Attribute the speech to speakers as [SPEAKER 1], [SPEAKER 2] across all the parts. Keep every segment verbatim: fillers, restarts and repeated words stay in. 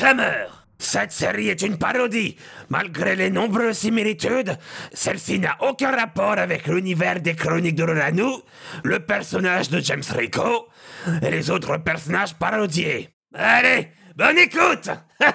[SPEAKER 1] Kramer. Cette série est une parodie. Malgré les nombreuses similitudes, celle-ci n'a aucun rapport avec l'univers des Chroniques de Roranu, le personnage de James Rico et les autres personnages parodiés. Allez, bonne écoute.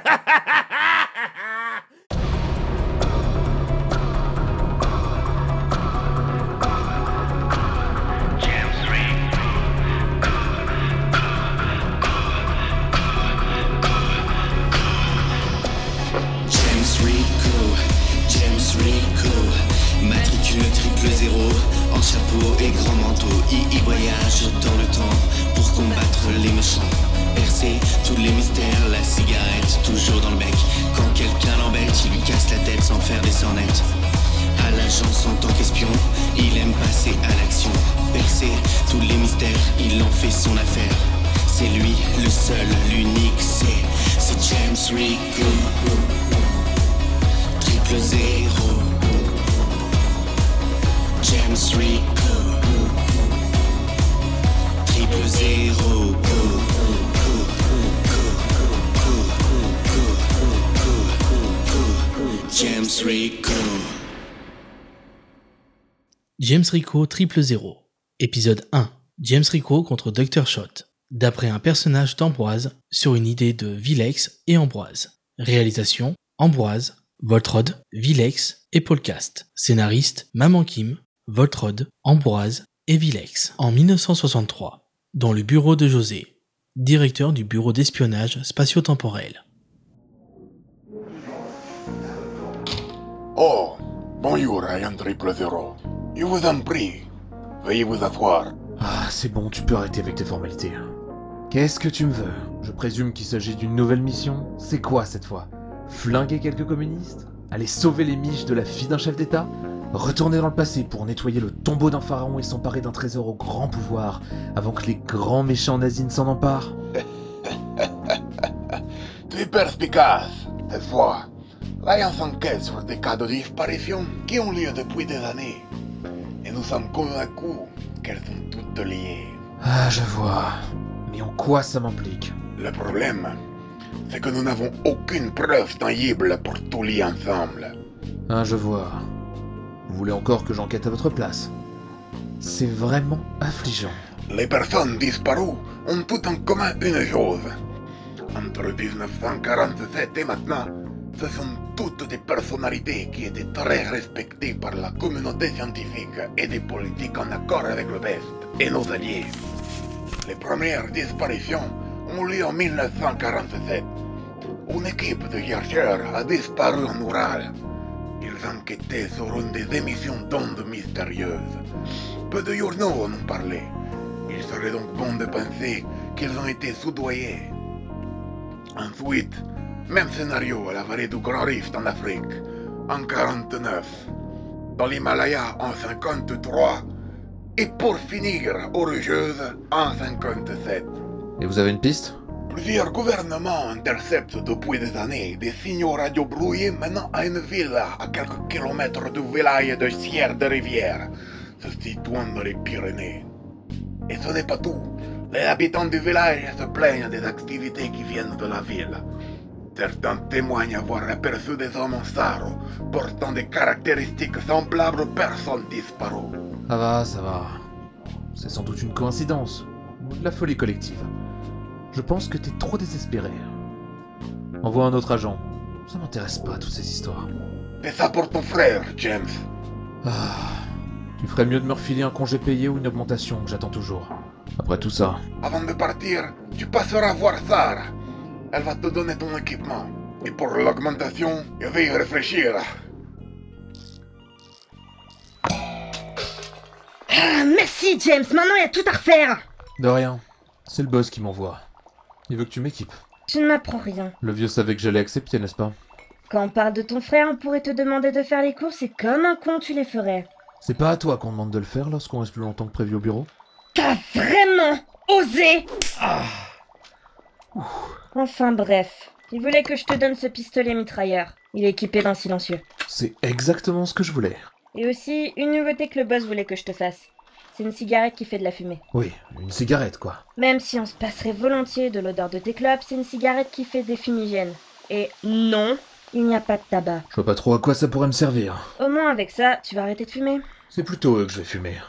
[SPEAKER 2] Matricule triple zéro, en chapeau et grand manteau. Il y voyage dans le temps pour combattre les méchants. Percer tous les mystères, la cigarette toujours dans le bec. Quand quelqu'un l'embête, il lui casse la tête sans faire des sornettes. À l'agence en tant qu'espion, il aime passer à l'action. Percer tous les mystères, il en fait son affaire. C'est lui, le seul, l'unique, c'est, c'est James Rico. Triple zéro. James Rico. Triple zéro. Go, go, go, go, go, go, go. James Rico.
[SPEAKER 3] James Rico Triple Zéro. Épisode un. James Rico contre docteur Shot. D'après un personnage d'Ambroise sur une idée de Villex et Ambroise. Réalisation Ambroise, Voltrod, Villex et Paulcast. Scénariste Maman Kim, Voltrod, Ambroise et Villex. En dix-neuf cent soixante-trois, dans le bureau de José, directeur du bureau d'espionnage spatio-temporel.
[SPEAKER 4] Oh, bonjour, Ryan Triple Zéro. Je vous en prie, veuillez vous asseoir.
[SPEAKER 5] Ah, c'est bon, tu peux arrêter avec tes formalités. Qu'est-ce que tu me veux ? Je présume qu'il s'agit d'une nouvelle mission ? C'est quoi cette fois ? Flinguer quelques communistes ? Aller sauver les miches de la fille d'un chef d'État ? Retourner dans le passé pour nettoyer le tombeau d'un pharaon et s'emparer d'un trésor au grand pouvoir avant que les grands méchants nazis ne s'en emparent ?
[SPEAKER 4] Tu es perspicace, cette fois. Ryan s'enquête sur des cas de disparition qui ont lieu depuis des années. Et nous sommes convaincus qu'elles sont toutes liées.
[SPEAKER 5] Ah, je vois. Mais en quoi ça m'implique ?
[SPEAKER 4] Le problème, c'est que nous n'avons aucune preuve tangible pour tout lier ensemble.
[SPEAKER 5] Ah, je vois. Vous voulez encore que j'enquête à votre place ? C'est vraiment affligeant.
[SPEAKER 4] Les personnes disparues ont tout en commun une chose. Entre dix-neuf cent quarante-sept et maintenant, ce sont toutes des personnalités qui étaient très respectées par la communauté scientifique et des politiques en accord avec le West et nos alliés. Les premières disparitions ont lieu en dix-neuf cent quarante-sept. Une équipe de chercheurs a disparu en Oural. Ils enquêtaient sur une des émissions d'ondes mystérieuses. Peu de journaux en ont parlé. Il serait donc bon de penser qu'ils ont été soudoyés. Ensuite, même scénario à la vallée du Grand Rift en Afrique, en quarante-neuf. Dans l'Himalaya en cinquante-trois. Et pour finir, Oregeuse en cinquante-sept.
[SPEAKER 5] Et vous avez une piste ?
[SPEAKER 4] Plusieurs gouvernements interceptent depuis des années des signaux radio brouillés menant à une villa à quelques kilomètres du village de Sierre de Rivière, se situant dans les Pyrénées. Et ce n'est pas tout. Les habitants du village se plaignent des activités qui viennent de la ville. Certains témoignent avoir aperçu des hommes en sarrau, portant des caractéristiques semblables aux personnes disparues.
[SPEAKER 5] Ça va, ça va. C'est sans doute une coïncidence, ou de la folie collective. Je pense que t'es trop désespéré. Envoie un autre agent. Ça m'intéresse pas, toutes ces histoires.
[SPEAKER 4] C'est ça pour ton frère, James.
[SPEAKER 5] Ah, tu ferais mieux de me refiler un congé payé ou une augmentation, que j'attends toujours. Après tout ça...
[SPEAKER 4] Avant de partir, tu passeras voir Sarah. Elle va te donner ton équipement. Et pour l'augmentation, je vais y réfléchir.
[SPEAKER 6] Ah, merci James, maintenant il y a tout à refaire.
[SPEAKER 5] De rien. C'est le boss qui m'envoie. Il veut que tu m'équipes.
[SPEAKER 6] Je ne m'apprends rien.
[SPEAKER 5] Le vieux savait que j'allais accepter, n'est-ce pas ?
[SPEAKER 6] Quand on parle de ton frère, on pourrait te demander de faire les courses et comme un con tu les ferais.
[SPEAKER 5] C'est pas à toi qu'on demande de le faire lorsqu'on reste plus longtemps que prévu au bureau ?
[SPEAKER 6] T'as vraiment osé ?
[SPEAKER 5] Ah.
[SPEAKER 6] Enfin bref, il voulait que je te donne ce pistolet mitrailleur. Il est équipé d'un silencieux.
[SPEAKER 5] C'est exactement ce que je voulais.
[SPEAKER 6] Et aussi, une nouveauté que le boss voulait que je te fasse. C'est une cigarette qui fait de la fumée.
[SPEAKER 5] Oui, une cigarette, quoi.
[SPEAKER 6] Même si on se passerait volontiers de l'odeur de tes clopes, c'est une cigarette qui fait des fumigènes. Et non, il n'y a pas de tabac.
[SPEAKER 5] Je vois pas trop à quoi ça pourrait me servir.
[SPEAKER 6] Au moins avec ça, tu vas arrêter de fumer.
[SPEAKER 5] C'est plutôt eux que je vais fumer.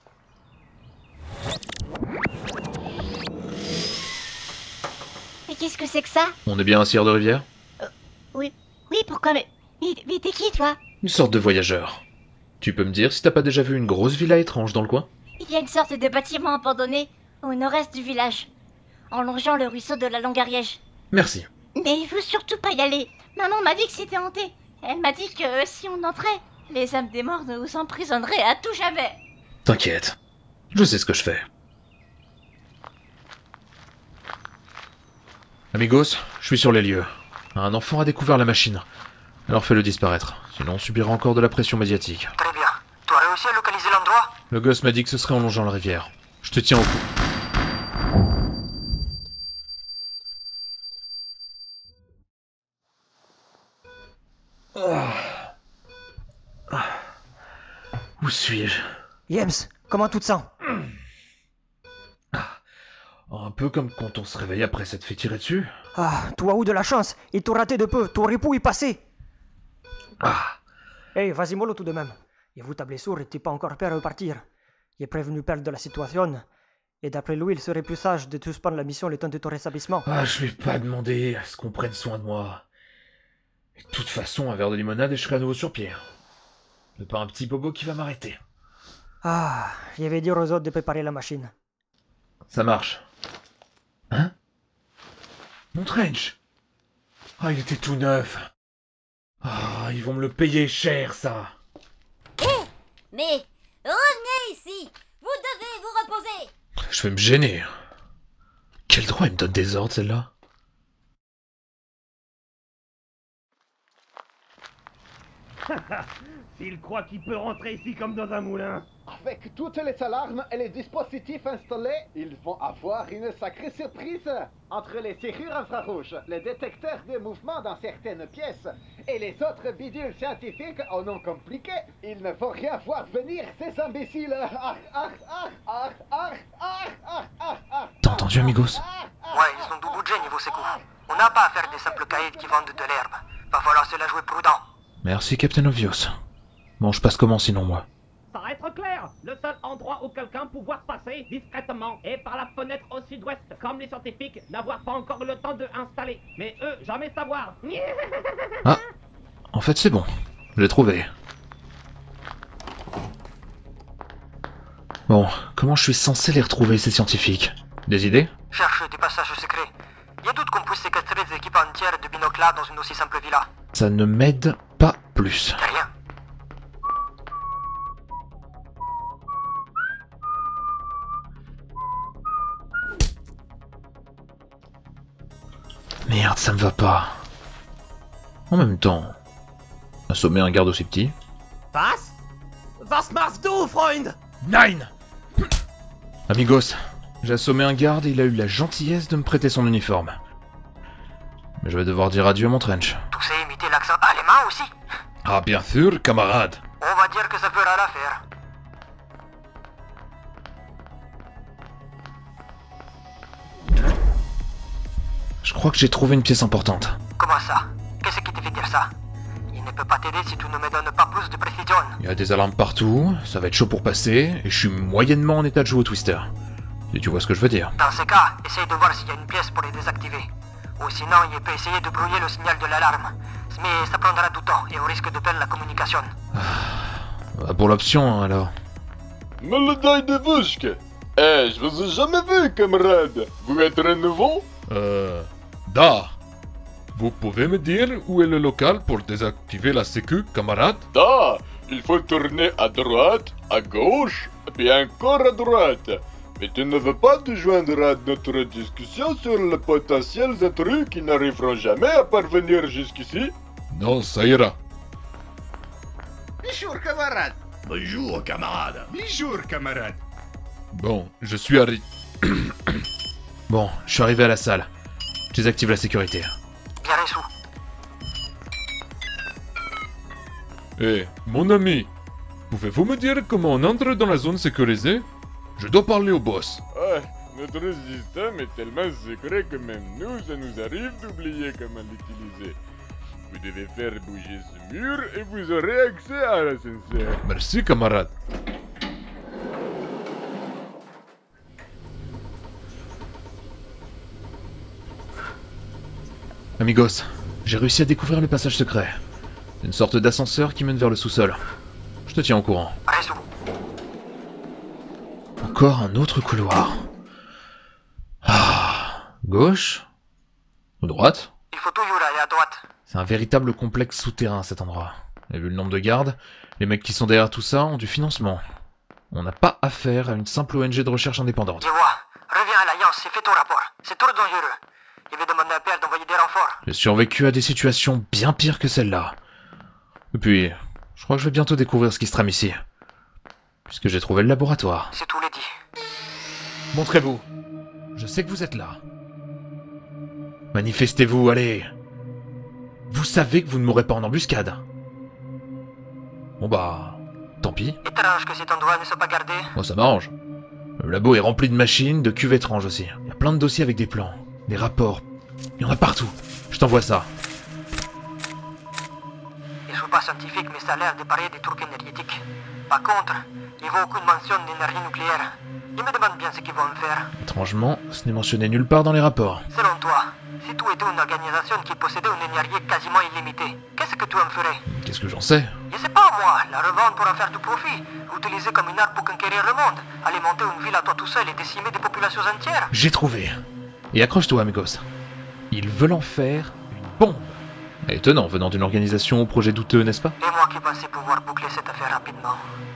[SPEAKER 7] Mais qu'est-ce que c'est que ça?
[SPEAKER 5] On est bien un cire de rivière?
[SPEAKER 7] Oui, oui, pourquoi? Mais, mais, mais t'es qui, toi?
[SPEAKER 5] Une sorte de voyageur. Tu peux me dire si t'as pas déjà vu une grosse villa étrange dans le coin?
[SPEAKER 7] Il y a une sorte de bâtiment abandonné au nord-est du village, en longeant le ruisseau de la Longue-Ariège.
[SPEAKER 5] Merci.
[SPEAKER 7] Mais il faut surtout pas y aller. Maman m'a dit que c'était hanté. Elle m'a dit que euh, si on entrait, les âmes des morts nous emprisonneraient à tout jamais.
[SPEAKER 5] T'inquiète. Je sais ce que je fais. Amigos, je suis sur les lieux. Un enfant a découvert la machine. Alors fais-le disparaître, sinon on subira encore de la pression médiatique.
[SPEAKER 8] Très bien. Tu as réussi à localiser l'endroit?
[SPEAKER 5] Le gosse m'a dit que ce serait en longeant la rivière. Je te tiens au cou. Où suis-je?
[SPEAKER 8] James, comment tu te sens?
[SPEAKER 5] Un peu comme quand on se réveille après s'être fait tirer dessus.
[SPEAKER 8] Ah, tu as eu de la chance. Il t'a raté de peu. Tu aurais pu y passer.
[SPEAKER 5] Ah,
[SPEAKER 8] Hey, vas-y mollo tout de même. Et vous, ta blessure, et t'es pas encore prêt à repartir. Il est prévenu perdre de la situation. Et d'après lui, il serait plus sage de suspendre la mission le temps de ton rétablissement.
[SPEAKER 5] ah, je vais pas demander à ce qu'on prenne soin de moi. Et de toute façon, un verre de limonade et je serai à nouveau sur pied. C'est pas un petit bobo qui va m'arrêter.
[SPEAKER 8] Ah, je vais dire aux autres de préparer la machine.
[SPEAKER 5] Ça marche. Hein? Mon trench. Ah, il était tout neuf. Ah, ils vont me le payer cher, ça.
[SPEAKER 7] Mais revenez ici. Vous devez vous reposer.
[SPEAKER 5] Je vais me gêner. Quel droit il me donne des ordres, celle-là?
[SPEAKER 1] S'il croit qu'il peut rentrer ici comme dans un moulin.
[SPEAKER 9] Avec toutes les alarmes et les dispositifs installés, ils vont avoir une sacrée surprise. Entre les serrures infrarouges, les détecteurs de mouvement dans certaines pièces et les autres bidules scientifiques au nom compliqué, ils ne vont rien voir venir, ces imbéciles. Ah, ah, ah, ah, ah, ah, ah, ah, ah.
[SPEAKER 5] T'as entendu, amigos?
[SPEAKER 8] Ouais, ils ont tout bougé niveau secours. On n'a pas à faire des simples caïds qui vendent de l'herbe. Va falloir se la jouer prudent.
[SPEAKER 5] Merci, Captain Obvious. Bon, je passe comment sinon, moi?
[SPEAKER 10] Ça va être clair. Le seul endroit où quelqu'un pouvoir passer discrètement est par la fenêtre au sud-ouest. Comme les scientifiques n'avoir pas encore le temps de installer. Mais eux, jamais savoir.
[SPEAKER 5] Ah, en fait, c'est bon. Je l'ai trouvé. Bon, comment je suis censé les retrouver, ces scientifiques? Des idées?
[SPEAKER 8] Cherche des passages secrets. Y a doute qu'on puisse séquestrer des équipes entières de binoclars dans une aussi simple villa.
[SPEAKER 5] Ça ne m'aide pas plus.
[SPEAKER 8] Y'a rien.
[SPEAKER 5] Merde, ça me va pas. En même temps, assommer un garde aussi petit.
[SPEAKER 8] Was? Was machst du, Freund?
[SPEAKER 5] Nine! Amigos, j'ai assommé un garde et il a eu la gentillesse de me prêter son uniforme. Mais je vais devoir dire adieu à mon trench.
[SPEAKER 8] Tu sais imiter l'accent allemand aussi?
[SPEAKER 5] Ah, bien sûr, camarade.
[SPEAKER 8] On va dire que ça fera l'affaire.
[SPEAKER 5] Je crois que j'ai trouvé une pièce importante.
[SPEAKER 8] Comment ça? Qu'est-ce qui te fait dire ça? Il ne peut pas t'aider si tu ne me donnes pas plus de précision.
[SPEAKER 5] Il y a des alarmes partout, ça va être chaud pour passer, et je suis moyennement en état de jouer au Twister. Si tu vois ce que je veux dire.
[SPEAKER 8] Dans ce cas, essaye de voir s'il y a une pièce pour les désactiver. Ou sinon, il peut essayer de brouiller le signal de l'alarme. Mais ça prendra du temps et on risque de perdre la communication.
[SPEAKER 5] Bah pour l'option, alors.
[SPEAKER 11] Médaille de Vushk. Eh, je vous ai jamais vu, camarade. Vous êtes un nouveau?
[SPEAKER 12] Euh... Da. Vous pouvez me dire où est le local pour désactiver la sécu, camarade?
[SPEAKER 11] Da. Il faut tourner à droite, à gauche, puis encore à droite. Mais tu ne veux pas te joindre à notre discussion sur les potentiels intrus qui n'arriveront jamais à parvenir jusqu'ici?
[SPEAKER 12] Non, ça ira.
[SPEAKER 9] Bonjour, camarade.
[SPEAKER 1] Bonjour, camarade.
[SPEAKER 9] Bonjour, camarade.
[SPEAKER 12] Bon, je suis arri...
[SPEAKER 5] Bon, je suis arrivé à la salle. Je désactive la sécurité.
[SPEAKER 8] Bien reçu.
[SPEAKER 12] Eh, mon ami, pouvez-vous me dire comment on entre dans la zone sécurisée? Je dois parler au boss.
[SPEAKER 11] Ouais, notre système est tellement secret que même nous, ça nous arrive d'oublier comment l'utiliser. Vous devez faire bouger ce mur et vous aurez accès à l'ascenseur.
[SPEAKER 12] Merci, camarade. Amigos, j'ai réussi à découvrir le passage secret. Une sorte d'ascenseur qui mène vers le sous-sol. Je te tiens au courant. Encore un autre couloir. Ah, gauche ou droite?
[SPEAKER 8] Il faut toujours aller à droite.
[SPEAKER 5] C'est un véritable complexe souterrain cet endroit. Et vu le nombre de gardes, les mecs qui sont derrière tout ça ont du financement. On n'a pas affaire à une simple O N G de recherche indépendante.
[SPEAKER 8] Je vois. Reviens à l'Alliance et fais ton rapport. C'est trop dangereux. Je vais demander à Père d'envoyer des renforts.
[SPEAKER 5] J'ai survécu à des situations bien pires que celle-là. Et puis, je crois que je vais bientôt découvrir ce qui se trame ici. Puisque j'ai trouvé le laboratoire.
[SPEAKER 8] C'est tout les dit.
[SPEAKER 5] Montrez-vous. Je sais que vous êtes là. Manifestez-vous, allez. Vous savez que vous ne mourrez pas en embuscade. Bon bah, tant pis.
[SPEAKER 8] Étrange que cet endroit ne soit pas gardé.
[SPEAKER 5] Bon, ça m'arrange. Le labo est rempli de machines, de cuves étranges aussi. Il y a plein de dossiers avec des plans, des rapports. Il y en a partout. Je t'envoie ça.
[SPEAKER 8] Je suis pas scientifique, mais ça a l'air de parler des trucs énergétiques. Par contre, il n'y a aucune mention d'énergie nucléaire. Je me demande bien ce qu'ils vont en faire.
[SPEAKER 5] Étrangement, ce n'est mentionné nulle part dans les rapports.
[SPEAKER 8] Selon toi, si tout était une organisation qui possédait une énergie quasiment illimitée, qu'est-ce que tu en ferais?
[SPEAKER 5] Qu'est-ce que j'en sais?
[SPEAKER 8] Je sais pas moi, la revendre pour en faire du profit, l'utiliser comme une arme pour conquérir le monde, alimenter une ville à toi tout seul et décimer des populations entières.
[SPEAKER 5] J'ai trouvé. Et accroche-toi, amigos. Ils veulent en faire une bombe. Étonnant, venant d'une organisation au projet douteux, n'est-ce pas?
[SPEAKER 8] Et moi qui pensais pouvoir boucler cette affaire rapidement.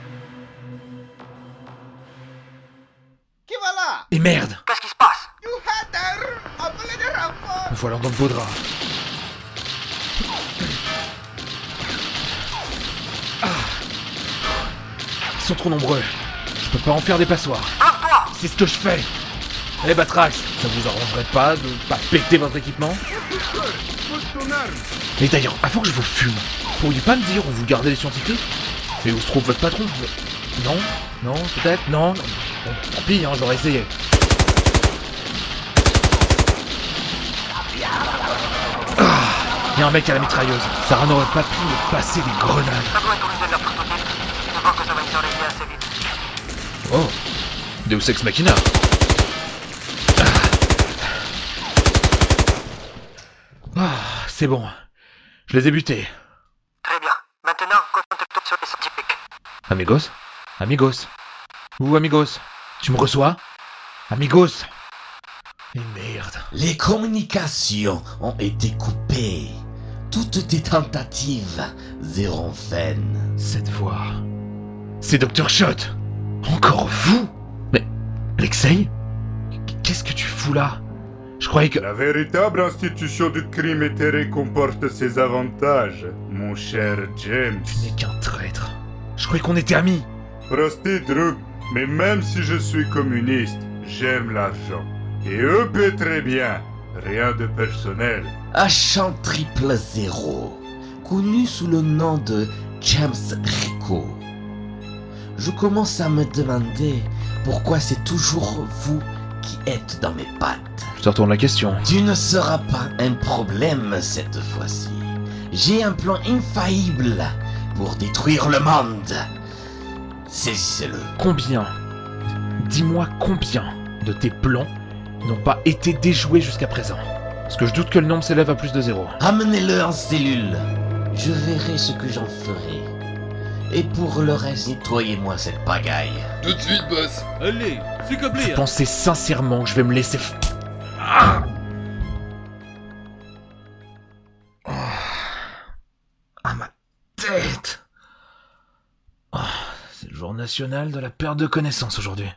[SPEAKER 9] Qui voilà?
[SPEAKER 5] Et merde!
[SPEAKER 8] Qu'est-ce qui se passe?
[SPEAKER 9] You hatter! Appelez des renforts!
[SPEAKER 5] Me voilà dans le beau drap. Ah. Ils sont trop nombreux. Je peux pas en faire des passoires.
[SPEAKER 8] Bloque-toi!
[SPEAKER 5] C'est ce que je fais. Eh Batrax, ça vous arrangerait pas de pas péter votre équipement? Et d'ailleurs, avant que je vous fume, pourriez pas me dire où vous gardez les scientifiques? Et où se trouve votre patron? Non? Non? Peut-être? Non? Bon, tant pis, hein, j'aurais essayé. Ah, y a un mec à la mitrailleuse. Sarah n'aurait pas pu me passer des grenades.
[SPEAKER 8] Ça doit être une de leurs prototypes. Je vois que ça va y s'enrayer assez vite.
[SPEAKER 5] Oh, Deus Ex Machina. Ah, c'est bon. Je les ai butés.
[SPEAKER 8] Très bien. Maintenant, concentre-toi sur les scientifiques.
[SPEAKER 5] Amigos? Amigos? Où, amigos? Tu me reçois? Amigos? Et merde.
[SPEAKER 1] Les communications ont été coupées. Toutes tes tentatives zéro vaines.
[SPEAKER 5] Cette voix... C'est docteur Shot. Encore vous? Mais... Alexei? Qu'est-ce que tu fous là? Je croyais que...
[SPEAKER 13] La véritable institution du crime éthéré comporte ses avantages, mon cher James.
[SPEAKER 5] Tu n'es qu'un traître. Je croyais qu'on était amis.
[SPEAKER 13] Прости, друг, mais même si je suis communiste, j'aime l'argent. Et eux paient très bien. Rien de personnel.
[SPEAKER 1] Agent triple zéro, connu sous le nom de James Rico. Je commence à me demander pourquoi c'est toujours vous qui êtes dans mes pattes.
[SPEAKER 5] Je te retourne la question.
[SPEAKER 1] Tu ne seras pas un problème cette fois-ci. J'ai un plan infaillible pour détruire le monde. Saisissez-le.
[SPEAKER 5] Combien? Dis-moi combien de tes plans n'ont pas été déjoués jusqu'à présent? Parce que je doute que le nombre s'élève à plus de zéro.
[SPEAKER 1] Amenez-le en cellule. Je verrai ce que j'en ferai. Et pour le reste, nettoyez-moi cette pagaille.
[SPEAKER 12] Tout de suite, boss. Allez, c'est câblé.
[SPEAKER 5] Vous pensez sincèrement que je vais me laisser... F... Ah, ah ma tête. Oh, c'est le jour national de la perte de connaissance aujourd'hui.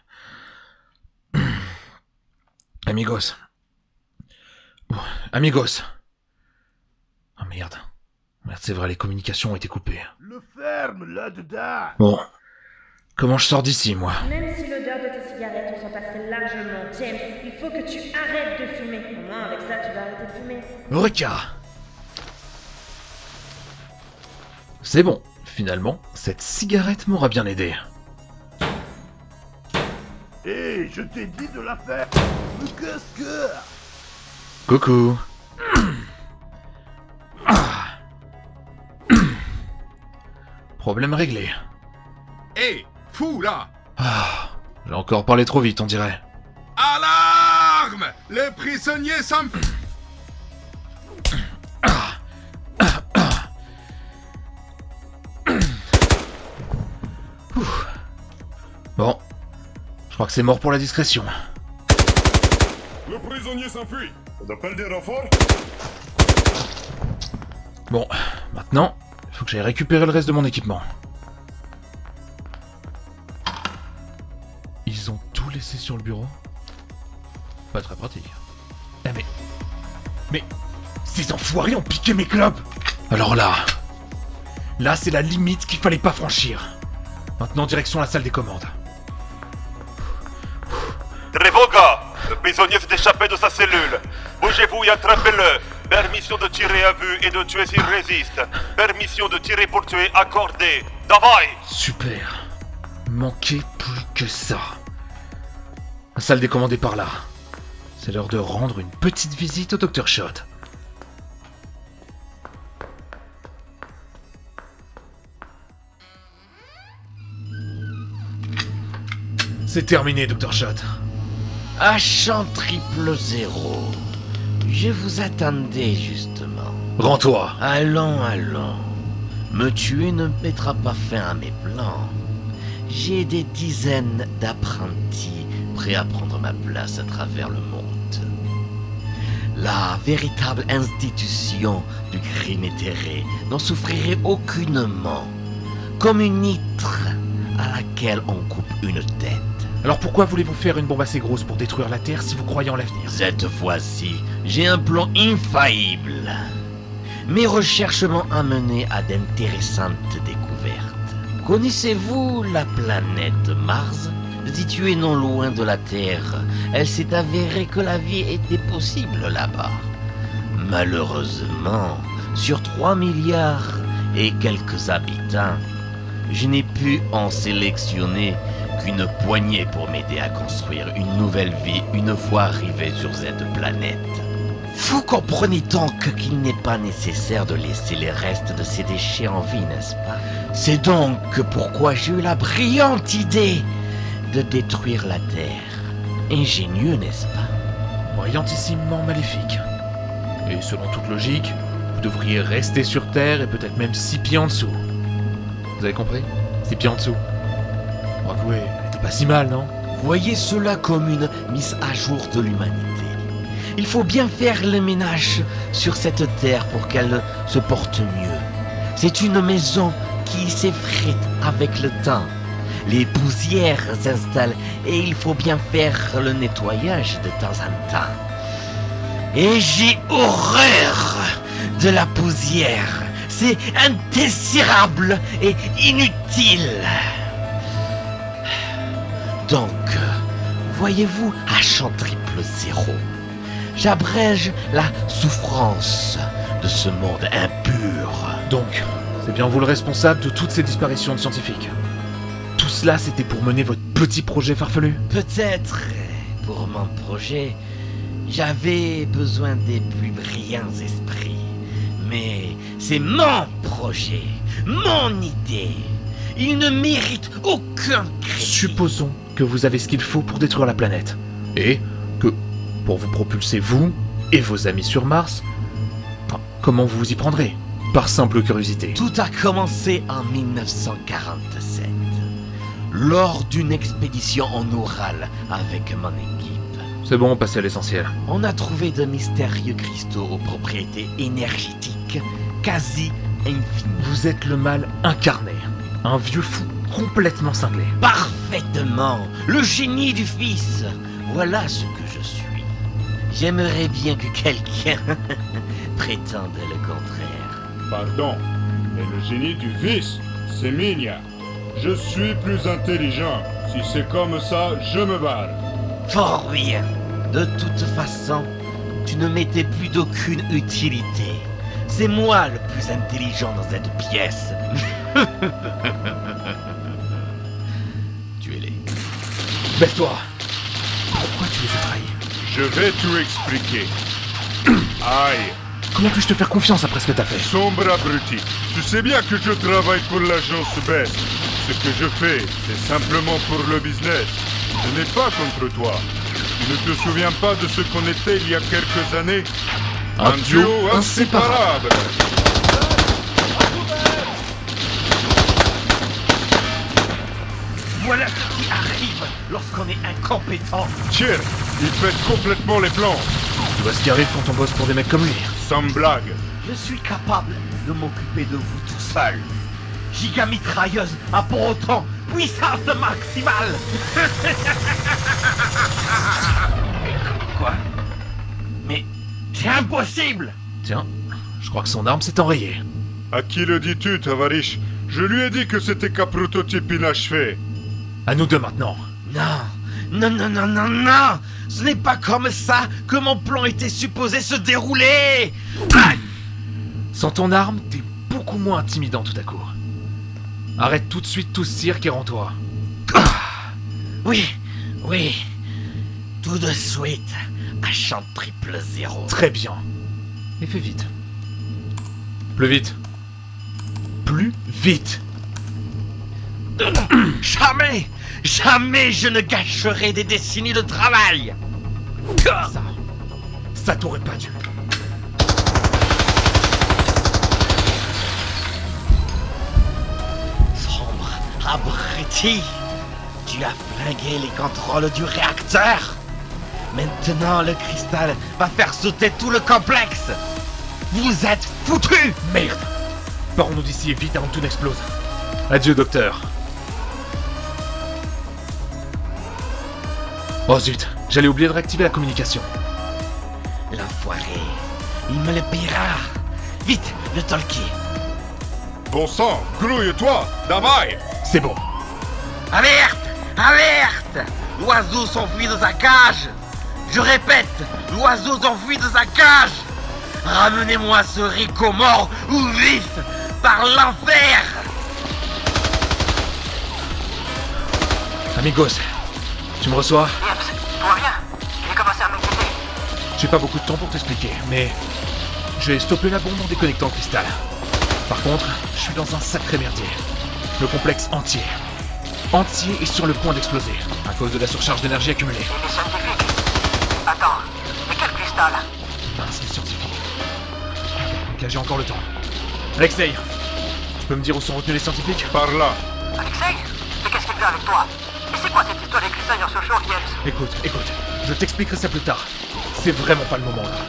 [SPEAKER 5] Amigos. Oh, amigos. Oh merde. Merde, c'est vrai, les communications ont été coupées.
[SPEAKER 9] Le ferme là-dedans.
[SPEAKER 5] Bon. Comment je sors d'ici, moi?
[SPEAKER 6] Même si l'odeur de tes cigarettes on s'en passerait largement, James, il faut que tu arrêtes de fumer. Au moins, avec ça, tu vas arrêter de fumer.
[SPEAKER 5] Eureka! C'est bon. Finalement, cette cigarette m'aura bien aidé.
[SPEAKER 13] Hé, je t'ai dit de la faire. Mais qu'est-ce que...
[SPEAKER 5] Coucou. Problème réglé.
[SPEAKER 12] Hé, fou là!
[SPEAKER 5] Ah, j'ai encore parlé trop vite, on dirait.
[SPEAKER 12] Alarme! Les prisonniers s'enfuient!
[SPEAKER 5] Bon, je crois que c'est mort pour la discrétion.
[SPEAKER 12] Le prisonnier s'enfuit! On appelle des renforts?
[SPEAKER 5] Bon, maintenant, il faut que j'aille récupérer le reste de mon équipement. Ils ont tout laissé sur le bureau? Pas très pratique. Eh mais... Mais... Ces enfoirés ont piqué mes clopes! Alors là... Là, c'est la limite qu'il fallait pas franchir. Maintenant, direction la salle des commandes.
[SPEAKER 14] Trevoga! Le prisonnier s'est échappé de sa cellule. Bougez-vous et attrapez-le. Permission de tirer à vue et de tuer s'il résiste. Permission de tirer pour tuer accordée. Davai!
[SPEAKER 5] Super. Manquait plus que ça. La salle des commandes est par là. C'est l'heure de rendre une petite visite au docteur Shot. C'est terminé, docteur Shot.
[SPEAKER 15] Agent triple zéro. Je vous attendais justement.
[SPEAKER 5] Rends-toi.
[SPEAKER 15] Allons, allons. Me tuer ne mettra pas fin à mes plans. J'ai des dizaines d'apprentis prêts à prendre ma place à travers le monde. La véritable institution du crime éthéré n'en souffrirait aucunement. Comme une huître à laquelle on coupe une tête.
[SPEAKER 5] Alors pourquoi voulez-vous faire une bombe assez grosse pour détruire la Terre si vous croyez en l'avenir?
[SPEAKER 15] Cette fois-ci, j'ai un plan infaillible. Mes recherches m'ont amené à d'intéressantes découvertes. Connaissez-vous la planète Mars? Située non loin de la Terre, elle s'est avérée que la vie était possible là-bas. Malheureusement, sur trois milliards et quelques habitants, je n'ai pu en sélectionner qu'une poignée pour m'aider à construire une nouvelle vie une fois arrivé sur cette planète. Vous comprenez donc qu'il n'est pas nécessaire de laisser les restes de ces déchets en vie, n'est-ce pas? C'est donc pourquoi j'ai eu la brillante idée de détruire la Terre. Ingénieux, n'est-ce pas?
[SPEAKER 5] Brillantissimement maléfique. Et selon toute logique, vous devriez rester sur Terre et peut-être même six pieds en dessous. Vous avez compris? Six pieds en dessous. Bon, avouez, elle était pas si mal, non?
[SPEAKER 15] Voyez cela comme une mise à jour de l'humanité. Il faut bien faire le ménage sur cette terre pour qu'elle se porte mieux. C'est une maison qui s'effrite avec le temps. Les poussières s'installent et il faut bien faire le nettoyage de temps en temps. Et j'ai horreur de la poussière. C'est indésirable et inutile. Donc, voyez-vous, agent triple zéro, j'abrège la souffrance de ce monde impur.
[SPEAKER 5] Donc, c'est bien vous le responsable de toutes ces disparitions de scientifiques. Tout cela, c'était pour mener votre petit projet farfelu?
[SPEAKER 15] Peut-être, pour mon projet, j'avais besoin des plus brillants esprits. Mais c'est mon projet, mon idée. Il ne mérite aucun crédit.
[SPEAKER 5] Supposons que vous avez ce qu'il faut pour détruire la planète. Et que, pour vous propulser vous et vos amis sur Mars, comment vous vous y prendrez? Par simple curiosité.
[SPEAKER 15] Tout a commencé en mille neuf cent quarante-sept, lors d'une expédition en Oural avec mon équipe.
[SPEAKER 5] C'est bon, passez à l'essentiel.
[SPEAKER 15] On a trouvé de mystérieux cristaux aux propriétés énergétiques quasi infinies.
[SPEAKER 5] Vous êtes le mal incarné. Un vieux fou complètement cinglé.
[SPEAKER 15] Parfaitement. Le génie du fils. Voilà ce que je suis. J'aimerais bien que quelqu'un prétende le contraire.
[SPEAKER 13] Pardon, mais le génie du fils, c'est Minia. Je suis plus intelligent. Si c'est comme ça, je me barre.
[SPEAKER 15] Fort bien. De toute façon, tu ne m'étais plus d'aucune utilité. C'est moi le plus intelligent dans cette pièce. Tuez-les.
[SPEAKER 5] Baisse-toi.
[SPEAKER 13] Je vais tout expliquer. Aïe.
[SPEAKER 5] Comment puis-je te faire confiance après ce que t'as fait?
[SPEAKER 13] Sombre abruti. Tu sais bien que je travaille pour l'agence B E S. Ce que je fais, c'est simplement pour le business. Ce n'est pas contre toi. Tu ne te souviens pas de ce qu'on était il y a quelques années?
[SPEAKER 5] Un, Un duo, duo
[SPEAKER 13] inséparable.
[SPEAKER 15] Voilà ce qui arrive lorsqu'on est incompétent.
[SPEAKER 13] Tiens, il pète complètement les plans.
[SPEAKER 5] Tu vois ce qui arrive quand on bosse pour des mecs comme lui.
[SPEAKER 13] Sans blague.
[SPEAKER 15] Je suis capable de m'occuper de vous tout seul. Giga mitrailleuse a pour autant puissance maximale. Quoi? Mais c'est impossible.
[SPEAKER 5] Tiens, je crois que son arme s'est enrayée.
[SPEAKER 13] À qui le dis-tu, Tavarich? Je lui ai dit que c'était qu'un prototype inachevé.
[SPEAKER 5] À nous deux maintenant.
[SPEAKER 15] Non, non, non, non, non, non. Ce n'est pas comme ça que mon plan était supposé se dérouler. Ah!
[SPEAKER 5] Sans ton arme, t'es beaucoup moins intimidant tout à coup. Arrête tout de suite tout ce cirque et rends-toi.
[SPEAKER 15] Ah! Oui, oui. Tout de suite, agent triple zéro.
[SPEAKER 5] Très bien. Et fais vite. Plus vite. Plus vite.
[SPEAKER 15] Jamais, jamais je ne gâcherai des décennies de travail.
[SPEAKER 5] Ça, ça t'aurait pas dû.
[SPEAKER 15] Sombre abruti, tu as flingué les contrôles du réacteur. Maintenant, le cristal va faire sauter tout le complexe. Vous êtes foutus.
[SPEAKER 5] Merde. Barrons-nous d'ici et vite avant que tout n'explose. Adieu, docteur. Oh zut, j'allais oublier de réactiver la communication.
[SPEAKER 15] L'enfoiré, il me le paiera. Vite, le talkie.
[SPEAKER 13] Bon sang, grouille-toi, Davai.
[SPEAKER 5] C'est bon.
[SPEAKER 15] Alerte, alerte. L'oiseau s'enfuit de sa cage. Je répète, l'oiseau s'enfuit de sa cage. Ramenez-moi ce Rico mort ou vif par l'enfer.
[SPEAKER 5] Amigos, tu me reçois?
[SPEAKER 16] James, toi rien. J'ai commencé à m'inquiéter.
[SPEAKER 5] J'ai pas beaucoup de temps pour t'expliquer, mais j'ai stoppé la bombe en déconnectant le cristal. Par contre, je suis dans un sacré merdier. Le complexe entier. Entier est sur le point d'exploser, à cause de la surcharge d'énergie accumulée.
[SPEAKER 16] Et les scientifiques? Attends, mais quel cristal?
[SPEAKER 5] Mince, les scientifiques. Ok, là j'ai encore le temps. Alexei, tu peux me dire où sont retenus les scientifiques?
[SPEAKER 13] Par là.
[SPEAKER 16] Alexei? Mais qu'est-ce qu'il veut avec toi? Et c'est quoi cette histoire des cristals en surchauffe, James?
[SPEAKER 5] Écoute, écoute, je t'expliquerai ça plus tard. C'est vraiment pas le moment là.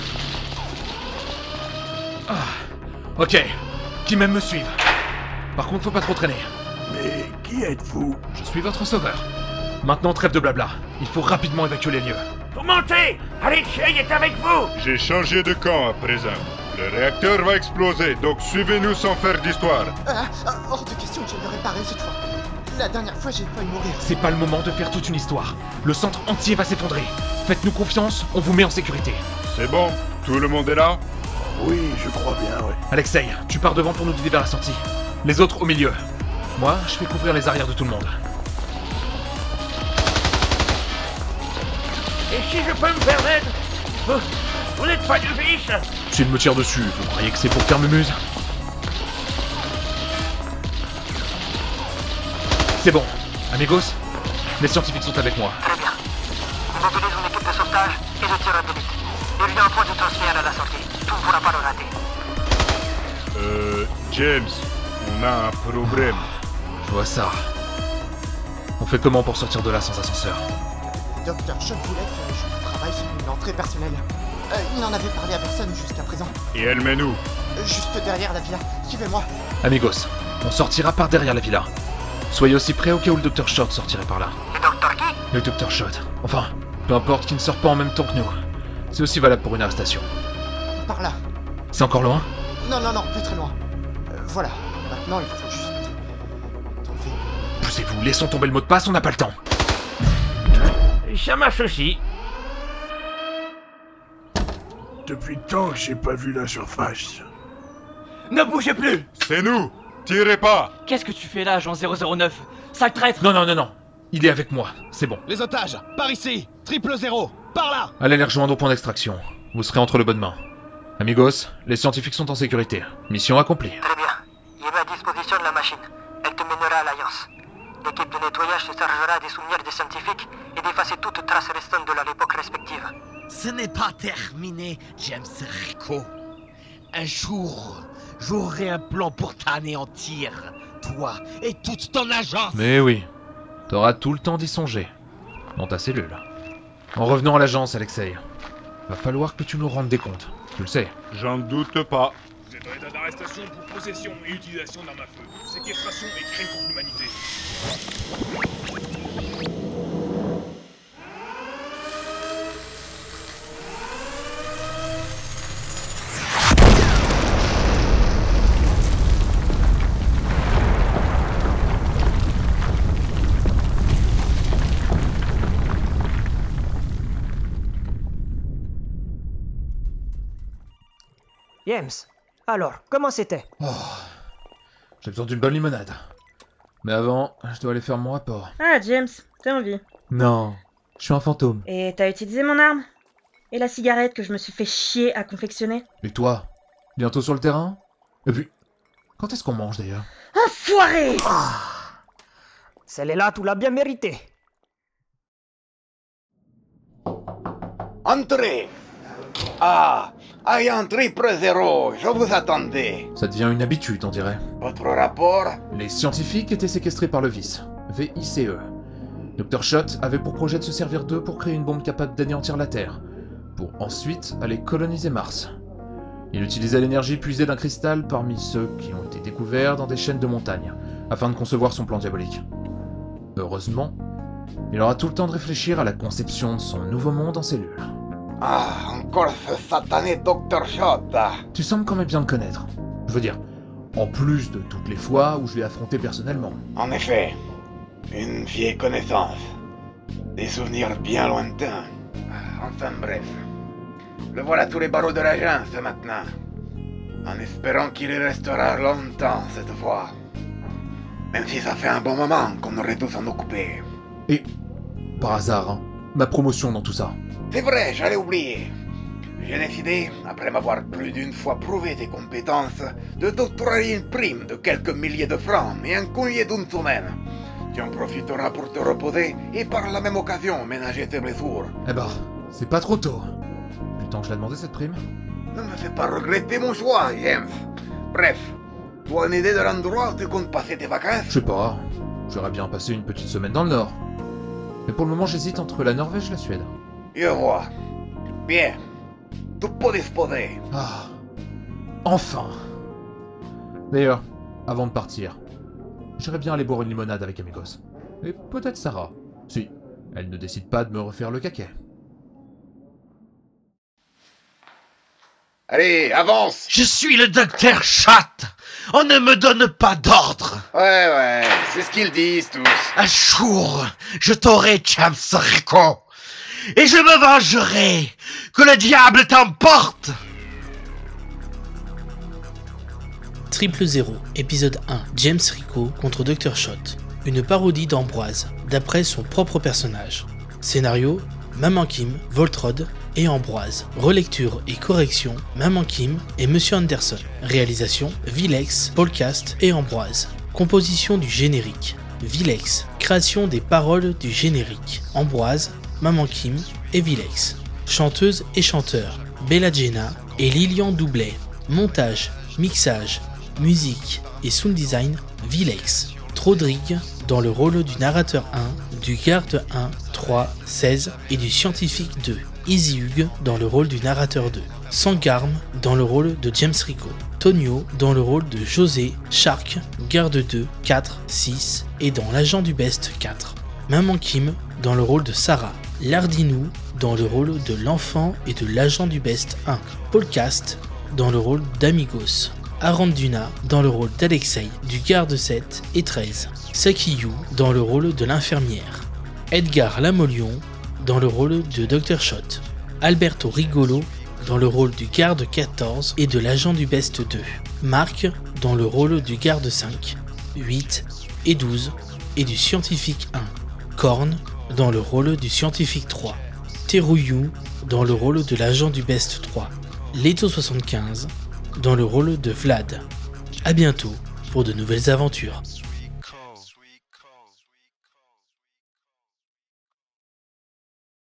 [SPEAKER 5] Ah. Ok, qui même me suivent. Par contre, faut pas trop traîner.
[SPEAKER 4] Mais qui êtes-vous?
[SPEAKER 5] Je suis votre sauveur. Maintenant, trêve de blabla. Il faut rapidement évacuer les lieux.
[SPEAKER 1] Vous montez! Alexei est avec vous!
[SPEAKER 13] J'ai changé de camp à présent. Le réacteur va exploser, donc suivez-nous sans faire d'histoire.
[SPEAKER 17] Ah, ah, hors de question que je ne réparer cette fois. La dernière fois, j'ai failli mourir.
[SPEAKER 5] C'est pas le moment de faire toute une histoire. Le centre entier va s'effondrer. Faites-nous confiance, on vous met en sécurité.
[SPEAKER 13] C'est bon? Tout le monde est là?
[SPEAKER 4] Oui, je crois bien, oui.
[SPEAKER 5] Alexei, tu pars devant pour nous guider vers la sortie. Les autres au milieu. Moi, je vais couvrir les arrières de tout le monde.
[SPEAKER 1] Et si je peux me permettre, vous, vous n'êtes pas du vice?
[SPEAKER 5] S'il me tire dessus, vous croyez que c'est pour faire mumuse? C'est bon. Amigos, les scientifiques sont avec moi.
[SPEAKER 16] Très bien. Mobilise une équipe de sauvetage et de tir d'élite. Il y a un point de transfert à la sortie. Tout ne pourra pas le rater.
[SPEAKER 13] Euh... James, on a un problème.
[SPEAKER 5] Je vois ça. On fait comment pour sortir de là sans ascenseur?
[SPEAKER 17] Le docteur Schott voulait que je travaille sur une entrée personnelle. Euh, il n'en avait parlé à personne jusqu'à présent.
[SPEAKER 13] Et elle mène où?
[SPEAKER 17] Euh, Juste derrière la villa. Suivez-moi.
[SPEAKER 5] Amigos, on sortira par derrière la villa. Soyez aussi prêts au cas où le docteur Schott sortirait par là.
[SPEAKER 16] Le docteur qui?
[SPEAKER 5] Le docteur Schott. Enfin, peu importe qu'il ne sort pas en même temps que nous. C'est aussi valable pour une arrestation.
[SPEAKER 17] Par là.
[SPEAKER 5] C'est encore loin?
[SPEAKER 17] Non, non, non, plus très loin. Euh, voilà. Maintenant, il faut juste... trouver...
[SPEAKER 5] Poussez-vous, laissons tomber le mot de passe, on n'a pas le temps.
[SPEAKER 1] Ça marche aussi.
[SPEAKER 4] Depuis le temps que j'ai pas vu la surface.
[SPEAKER 18] Ne bougez plus!
[SPEAKER 13] C'est nous! Tirez pas!
[SPEAKER 18] Qu'est-ce que tu fais là, agent zéro zéro neuf? Sale traître!
[SPEAKER 5] Non, non, non, non. Il est avec moi, c'est bon.
[SPEAKER 19] Les otages, par ici! Triple zéro!
[SPEAKER 17] par là!
[SPEAKER 5] Allez les rejoindre au point d'extraction. Vous serez entre de bonnes mains. Amigos, les scientifiques sont en sécurité. Mission accomplie.
[SPEAKER 16] Très bien. Je mets à disposition de la machine. Elle te mènera à l'Alliance. L'équipe de nettoyage se chargera des souvenirs des scientifiques et d'effacer toute trace restante de leur époque respective.
[SPEAKER 15] Ce n'est pas terminé, James Rico. Un jour, j'aurai un plan pour t'anéantir, toi et toute ton agence.
[SPEAKER 5] Mais oui, t'auras tout le temps d'y songer. Dans ta cellule. En revenant à l'agence, Alexei, va falloir que tu nous rendes des comptes. Tu le sais.
[SPEAKER 13] J'en doute pas.
[SPEAKER 19] Vous êtes en état d'arrestation pour possession et utilisation d'armes à feu, séquestration et crime contre l'humanité.
[SPEAKER 8] James, alors, comment c'était?
[SPEAKER 5] Oh, j'ai besoin d'une bonne limonade. Mais avant, je dois aller faire mon rapport.
[SPEAKER 6] Ah, James, t'es en vie.
[SPEAKER 5] Non, je suis un fantôme.
[SPEAKER 6] Et t'as utilisé mon arme? Et la cigarette que je me suis fait chier à confectionner?
[SPEAKER 5] Et toi? Bientôt sur le terrain? Et puis, quand est-ce qu'on mange d'ailleurs?
[SPEAKER 6] Enfoiré!
[SPEAKER 8] Ah, celle-là, tu l'as bien mérité.
[SPEAKER 4] Entrez! Ah, Agent Triple Zéro, je vous attendais.
[SPEAKER 5] Ça devient une habitude, on dirait.
[SPEAKER 4] Votre rapport?
[SPEAKER 5] Les scientifiques étaient séquestrés par le vice, V I C E. docteur Schott avait pour projet de se servir d'eux pour créer une bombe capable d'anéantir la Terre, pour ensuite aller coloniser Mars. Il utilisait l'énergie puisée d'un cristal parmi ceux qui ont été découverts dans des chaînes de montagnes, afin de concevoir son plan diabolique. Heureusement, il aura tout le temps de réfléchir à la conception de son nouveau monde en cellules.
[SPEAKER 4] Ah, encore ce satané docteur Schott.
[SPEAKER 5] Tu sembles quand même bien le connaître. Je veux dire, en plus de toutes les fois où je l'ai affronté personnellement.
[SPEAKER 4] En effet, une vieille connaissance. Des souvenirs bien lointains. Enfin bref. Le voilà tous les barreaux de l'agence maintenant. En espérant qu'il y restera longtemps cette fois. Même si ça fait un bon moment qu'on aurait dû s'en occuper.
[SPEAKER 5] Et, par hasard, hein, ma promotion dans tout ça.
[SPEAKER 4] C'est vrai, j'allais oublier. J'ai décidé, après m'avoir plus d'une fois prouvé tes compétences, de t'octroyer une prime de quelques milliers de francs et un congé d'une semaine. Tu en profiteras pour te reposer et par la même occasion ménager tes blessures.
[SPEAKER 5] Eh ben, c'est pas trop tôt. Putain, je l'ai demandé cette prime.
[SPEAKER 4] Ne me fais pas regretter mon choix, James. Bref, tu as une idée de l'endroit où tu comptes passer tes vacances?
[SPEAKER 5] Je sais pas, j'aurais bien passé une petite semaine dans le Nord. Mais pour le moment, j'hésite entre la Norvège et la Suède.
[SPEAKER 4] Je vois. Bien. Tu peux disposer.
[SPEAKER 5] Ah. Enfin. D'ailleurs, avant de partir, j'irais bien aller boire une limonade avec Amigos. Et peut-être Sarah, si elle ne décide pas de me refaire le caquet.
[SPEAKER 4] Allez, avance!
[SPEAKER 15] Je suis le docteur Schott. On ne me donne pas d'ordre.
[SPEAKER 4] Ouais, ouais, c'est ce qu'ils disent tous.
[SPEAKER 15] Un jour, je t'aurai, James Rico. Et je me vengerai. Que le diable t'emporte.
[SPEAKER 3] Triple Zéro, épisode un, James Rico contre docteur Schott. Une parodie d'Ambroise, d'après son propre personnage. Scénario, Maman Kim, Voltrod et Ambroise. Relecture et correction, Maman Kim et Monsieur Anderson. Réalisation, Vilex, Paulcast et Ambroise. Composition du générique, Vilex. Création des paroles du générique, Ambroise, Maman Kim et Vilex. Chanteuse et chanteur, Bella Jenna et Lilian Doublet. Montage, mixage, musique et sound design, Vilex. Trodrig dans le rôle du narrateur un, du garde un, trois, seize et du scientifique deux. Easy Hugh dans le rôle du narrateur deux. Sangarm dans le rôle de James Rico. Tonio dans le rôle de José, Shark, garde deux, quatre, six et dans l'agent du Best quatre. Maman Kim dans le rôle de Sarah. Lardinou dans le rôle de l'enfant et de l'agent du Best un. Paulcast dans le rôle d'Amigos. Aranduna dans le rôle d'Alexei, du garde sept et treize. Sakiyu dans le rôle de l'infirmière. Edgar Lamolion dans le rôle de docteur Schott. Alberto Rigolo dans le rôle du garde quatorze et de l'agent du Best deux. Marc dans le rôle du garde cinq, huit et douze et du scientifique un. Korn dans le rôle du scientifique trois. Teruyu dans le rôle de l'agent du Best trois, Leto soixante-quinze dans le rôle de Vlad. A bientôt pour de nouvelles aventures.